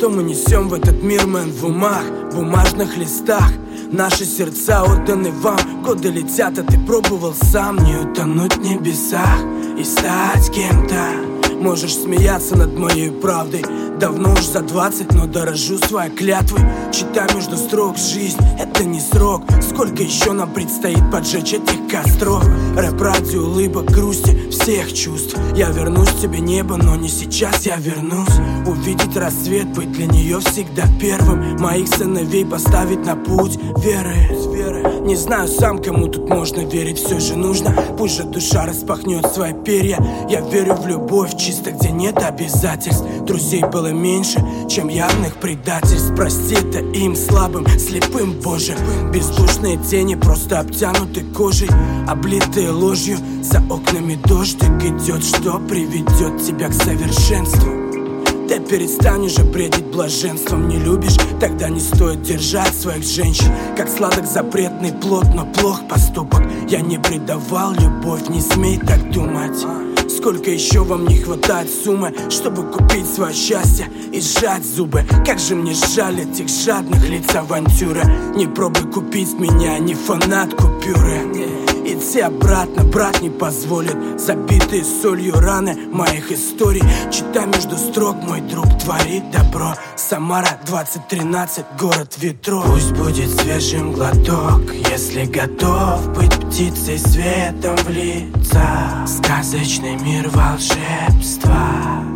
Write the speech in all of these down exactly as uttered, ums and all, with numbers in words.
что мы несем в этот мир, мэн, в умах, бумажных листах. Наши сердца отданы вам, годы летят, а ты пробовал сам не утонуть в небесах и стать кем-то. Можешь смеяться над моей правдой, давно уж за двадцать, но дорожу своей клятвой. Читай между строк, жизнь — это не срок. Сколько еще нам предстоит поджечь этих костров? Рэп ради улыбок, грусти, всех чувств. Я вернусь к тебе, небо, но не сейчас я вернусь. Увидеть рассвет, быть для нее всегда первым. Моих сыновей поставить на путь веры. Не знаю сам, кому тут можно верить, все же нужно. Пусть же душа распахнет свои перья. Я верю в любовь, чисто где нет обязательств. Друзей было меньше, чем явных предательств. Прости это им, слабым, слепым, боже. Бездушные тени просто обтянуты кожей, облитые ложью. За окнами дождик идет, что приведет тебя к совершенству. Ты перестань уже бредить блаженством. Не любишь, тогда не стоит держать своих женщин. Как сладок запретный плод, но плох поступок. Я не предавал любовь, не смей так думать. Сколько еще вам не хватает суммы, чтобы купить свое счастье и сжать зубы? Как же мне жаль этих жадных лиц авантюры. Не пробуй купить меня, не фанат купюры. Идти обратно брат не позволит. Забитые солью раны моих историй. Читай между строк, мой друг творит добро. Самара, двадцать тринадцать, город ветров. Пусть будет свежим глоток, если готов быть птицей, светом в лица. Сказочный мир волшебства.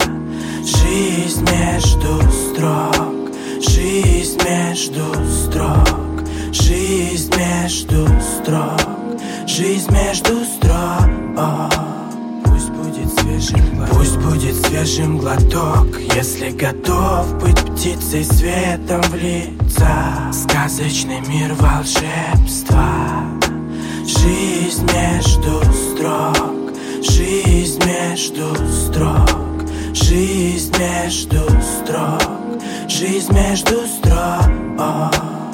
Жизнь между строк, жизнь между строк, жизнь между строк, жизнь между строк. Пусть будет свежим глоток, пусть будет свежим глоток, если готов быть птицей, светом в лица. Сказочный мир волшебства. Жизнь между строк, жизнь между строк, жизнь между строк, жизнь между строк.